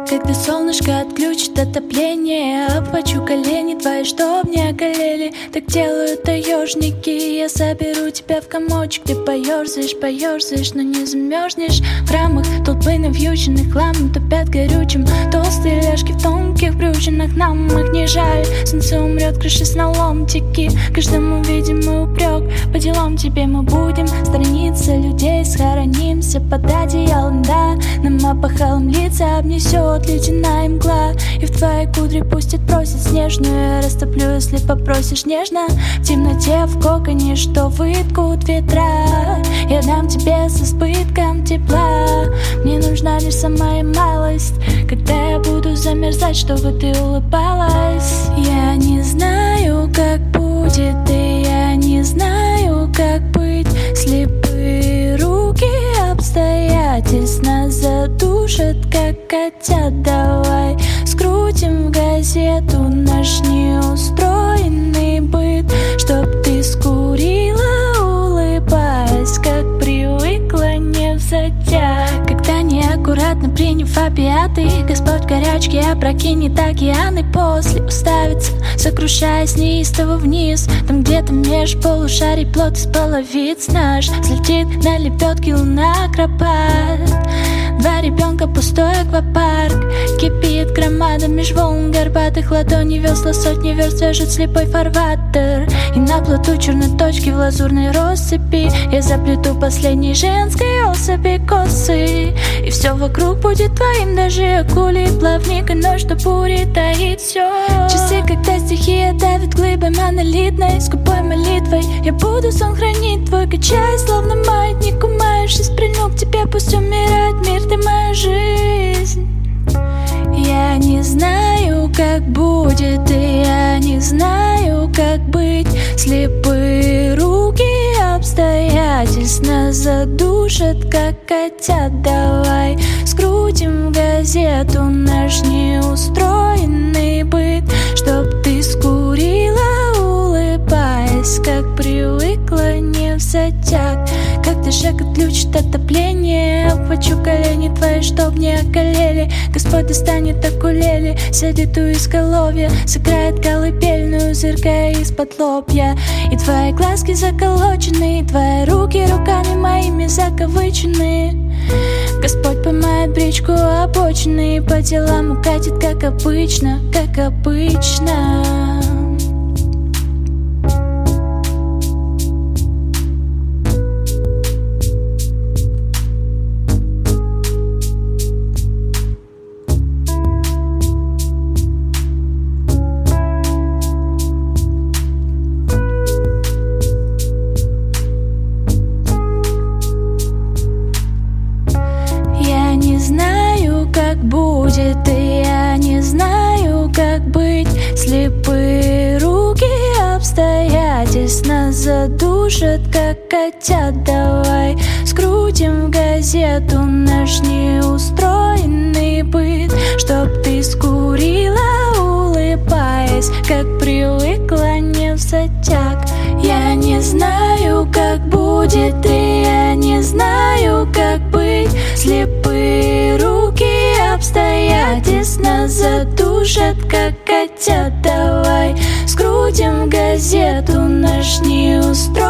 Когда солнышко отключит отопление, обхвачу колени твои, чтоб не околели. Так делают таежники. Я соберу тебя в комочек. Ты поёрзаешь, но не замерзнешь. В рамах толпы навьюченных хламом топят горючим. Толстые ляжки в тонких брючинах. Нам их не жаль. Солнце умрет, крышись на ломтики. Каждому видимый упрек. По делам тебе мы будем сторониться людей. Схоронимся под одеялом, да. Нам опахалом лица обнесет ледяная мгла. И в твои кудри пустит, просит снежную. Я растоплю, если попросишь нежно. В темноте, в коконе, что выткут ветра. Я дам тебе с избытком тепла. Мне нужна лишь самая малость. Когда я буду замерзать, чтобы ты улыбалась. Я не знаю, как будет, и я не знаю, как быть. Слепые руки обстоятельств нас задушат, как котят. Давай скрутим в газету наш неустроенный быт, чтоб ты скурила, улыбаясь, как привыкла, невзатяг. Когда неаккуратно приняв опиаты, Господь горячки опрокинет океаны. После уставится, сокрушаясь неистово вниз. Там где-то меж полушарий плод из половиц наш взлетит на лепётке луна акробат. Два ребенка, пустой аквапарк. Кипит громада меж волн горбатых ладоней. Весла сотни верст вяжет слепой фарватер. И на плоту черной точки в лазурной россыпи я заплету последней женской особи косы. И все вокруг будет твоим, даже акулий плавник. И ночь, что бури таит все. Часы, когда стихия давит глыбой монолитной. Скупой молитвой я буду сон хранить твой, качаясь, словно маятник. Умаешься, прильну к тебе, пусть умирает мир. Ты моя жизнь. Я не знаю, как будет, и я не знаю, как быть. Слепые руки обстоятельств нас задушат, как котят. Давай скрутим в газету наш неустроенный быт, чтоб ты скурила, улыбаясь, как привыкла, невзатяг. Как шаг отключит отопление, обхвачу колени твои, чтоб не околели. Господь достанет акулели, сядет у изголовья, сыграет колыбельную, зыркая из-под лобья. И твои глазки заколочены, и твои руки руками моими закавычены. Господь помает бричку обочины, и по делам укатит, как обычно, как обычно. Как будет, и я не знаю, как быть. Слепые руки обстоятельств нас задушат, как котят. Давай скрутим в газету наш неустроенный быт, чтоб ты скурила, улыбаясь, как привыкла, невзатяг. Я не знаю, как будет, и я не знаю, как быть. Слепые руки обстоятельств нас задушат, как котят. Давай скрутим в газету наш неустроенный